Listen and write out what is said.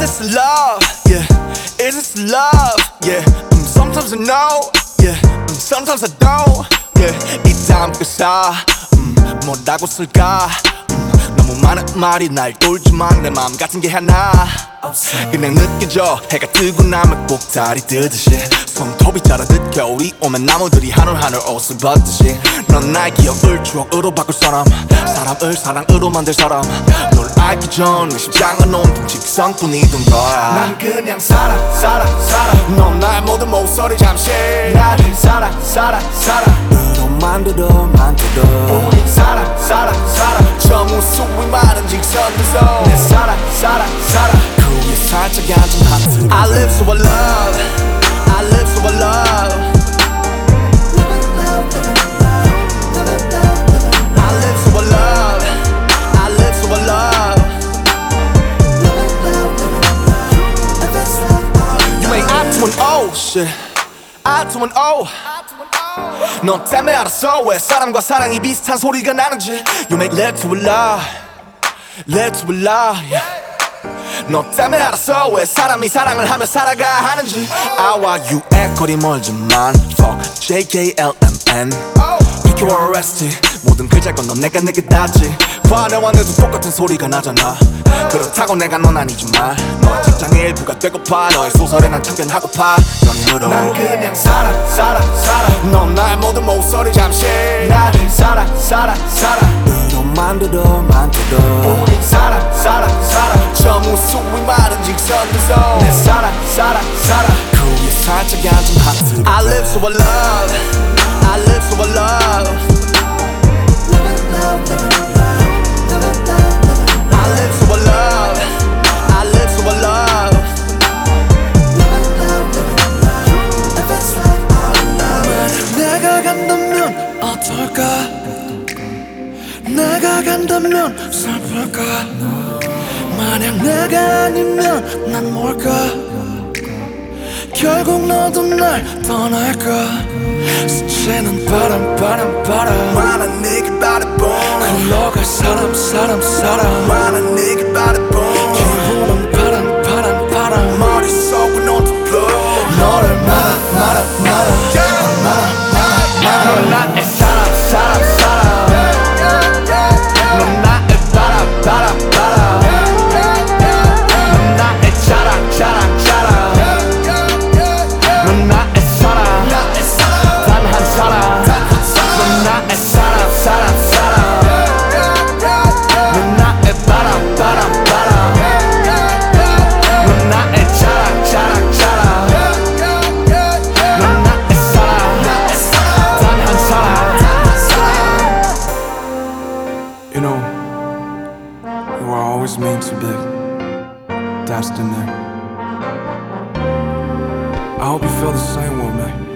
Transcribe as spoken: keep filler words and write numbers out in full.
this love? Yeah. Is this love? Yeah. Mm, sometimes I know. Yeah. Mm, sometimes I don't. Yeah. 이 다음 가사 음, 뭐라고 쓸까? 음, 너무 많은 말이 날 돌지만 내 마음 같은 게 하나 그냥 느껴져. 해가 뜨고 나면 꼭 달이 뜨듯이 손톱이 자라듯 겨울이 오면 나무들이 하늘 하늘 옷을 벗듯이 넌 나의 기억을 추억으로 바꿀 사람, 사람을 사랑으로 만들 사람. 널 알기 전 심장은 온통 직성뿐이던 거야. 난 그냥 살아 살아 살아. 넌 나의 모든 목소리 잠시 나를 살아 살아 살아. 으로만 들어 만들어 우리 살아 살아 살아. 저 무수히 많은 직선에서 내 살아 살아 살아. 그 위에 살짝 앉은 하트. I live so I love. I live so I love. I live so I love. I live so I love. You make I to an O shit. I to an O. 너 때문에 알았어 왜 사람과 사랑이 비슷한 소리가 나는지. You make love to a love. Love to a love. Yeah. 너 때문에 알았어 왜 사람이 사랑을 하며 살아가 하는지. I와 U의 거리 멀지만 Fuck J K L M N Pick your arrested. 모든 글자를 건너 내가 내게 닿지. 화내와 내도 똑같은 소리가 나잖아. 그렇다고 내가 넌 아니지만 너의 직장의 일부가 되고파. 너의 소설에 난 참견하고파. 연인으로 난 그냥 살아 살아 살아. 넌 나의 모든 목소리 잠시 나를 살아 살아 살아. 으로만 들어 만들어 우리 살아 살아 살아. 저 무수히 많은 직선에서 내 살아 살아 살아. 그 위에 살짝 앉은 하트. I live so I love. I live so I love. I live so I love. I live so I love. 내가 간다면 어떨까? 내가 간다면 슬플까? 만약 내가 아니면 난 뭘까? 결국 너도 날 떠날까? 스치는 바람 바람 바람. 많은 네게 바라본 흘러갈 사람 사람 사람. 많은 네게 바라본 기분은 바람 바람 바람. 머릿속은 온통 blue. 너를 말아 말아 말아 말아 말아 말아. 넌 나의 사람 사람 사람. 넌 나의 바람 바람 바람. 넌 나의 자랑 자랑 자랑. 넌 나의 사랑 단 한 사람. 넌 나의 사랑 사랑 사랑. 넌 나의 바람 바람 바람. 넌 나의 자랑 자랑 자랑. 넌 나의 사랑 단 한 사람. You know, you were always meant to be destined. I hope you feel the same way, man.